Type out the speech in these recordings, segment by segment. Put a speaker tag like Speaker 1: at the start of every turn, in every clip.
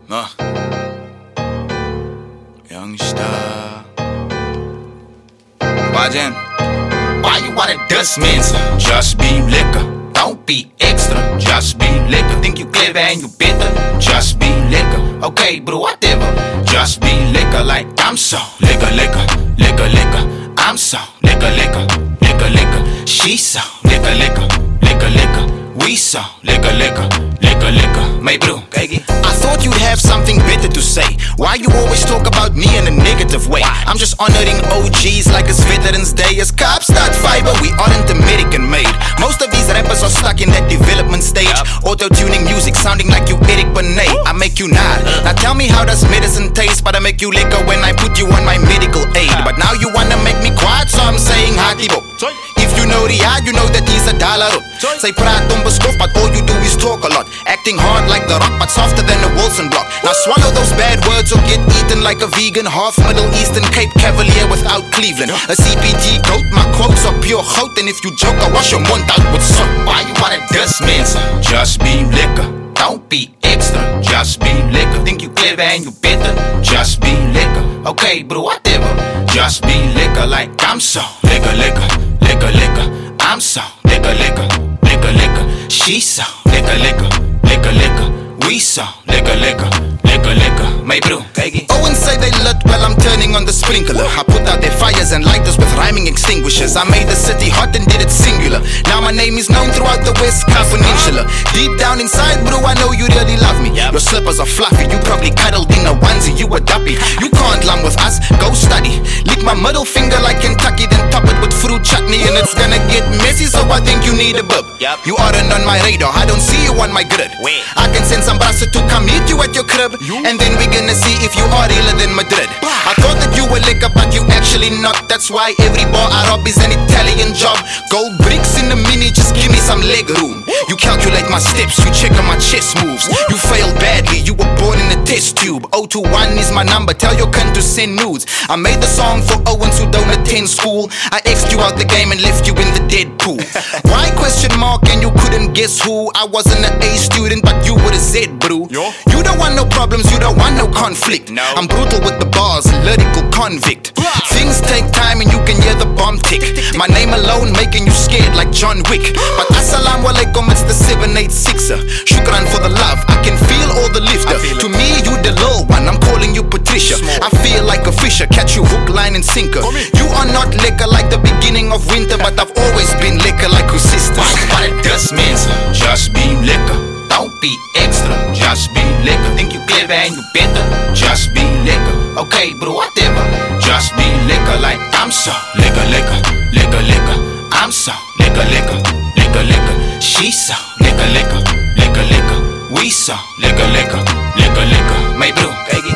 Speaker 1: Young Star. Wajen. Why you wanna dust me? Just be liquor. Don't be extra. Just be liquor. Think you clever and you better. Just be liquor. Okay, bro, whatever. Just be liquor like I'm so liquor, liquor, liquor, liquor. I'm so liquor, liquor, liquor, liquor. She so liquor, liquor, liquor, liquor. We so liquor, liquor, liquor, liquor. My bro, I thought you'd have something better to say. Why you always talk about me in a negative way? I'm just honoring OGs like it's Veterans Day. As cops start fiber, we aren't American made. Most of these rappers are stuck in that development stage. Auto-tuning music sounding like you Eric Benet. I make you nod. Now tell me, how does medicine taste? But I make you liquor when I put you on my medical aid. But now you wanna make me quiet, so I'm saying Hatibo. If you know Riyadh, you know that he's a dollar. Say praat om beskof, but all you do is talk a lot. Acting hard like The Rock, but softer than a Wilson block. Now swallow those bad words or get eaten like a vegan. Half Middle Eastern Cape Cavalier without Cleveland. A CPG goat, my quotes are pure goat. And if you joke, I wash your mouth out with soap. Why you wanna dust me? Just be liquor. Don't be extra. Just be liquor. Think you clever and you better. Just be liquor. Okay, bro, whatever. Just be liquor like I'm so liquor, liquor, liquor, liquor. I'm so liquor, liquor, liquor, liquor. She so liquor, liquor, liquor, liquor. We so liquor, liquor, liquor, liquor. My bro, Owen say they lit while I'm turning on the sprinkler. I put out their fires and lighters with rhyming extinguishers. I made the city hot and did it singular. Now my name is known throughout the West Coast Peninsula. Deep down inside, bro, I know you really love me. Your slippers are fluffy, you probably cuddled in a onesie, you a duppy. You can't lump with us, go study. Lick my middle finger like Kentucky, then top it with fruit chutney. And it's gonna get messy, so I think you need a bub. You aren't on my radar, I don't see you on my grid. I can send some brasa to come meet you at your crib, and then we're gonna see if you are realer than Madrid. I thought that you were liquor, but you actually not. That's why every bar I rob is an Italian job. Gold bricks in the mini, just give me some leg room. You calculate my steps, you check on my chess moves. You failed badly, you were born in a test tube. 021 is my number, tell your cunt to send nudes. I made the song for Owens who don't attend school. I X'd you out the game and left you in the dead pool. Why question mark and you couldn't guess who? I wasn't an A student, but you were a Z, bro. You don't want no problems, you don't want no conflict. I'm brutal with the bars, lyrical convict. Things take time and you can hear the bomb tick. My name alone making you scared like John Wick. But assalamu alaikum, it's the 786er. Shukran for the love, I can feel all the lifter. To me, you the little one, I'm calling you Patricia. I feel like a fisher, catch you hook, line and sinker. You are not liquor like the beginning of winter, but I've always been liquor like your sister. What it does means, just be liquor. Don't be extra, just be liquor. Think you clever and you better. Just be liquor. Okay, bro, whatever. Just be liquor like I'm so liquor, liquor, liquor, liquor. I'm so liquor, liquor, liquor, liquor. She so liquor, liquor, liquor, liquor. We so liquor, liquor, liquor, liquor. My bro,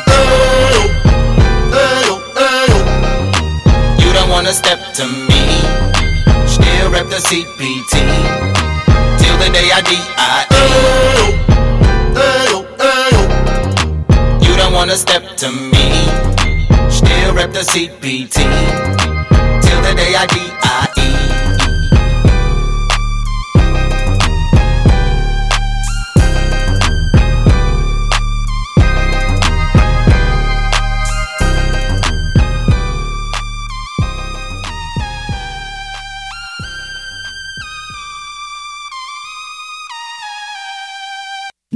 Speaker 1: you don't wanna step to me. Still rep the CPT till the day I die. You don't wanna step to me. Still rep the CPT till the day I die.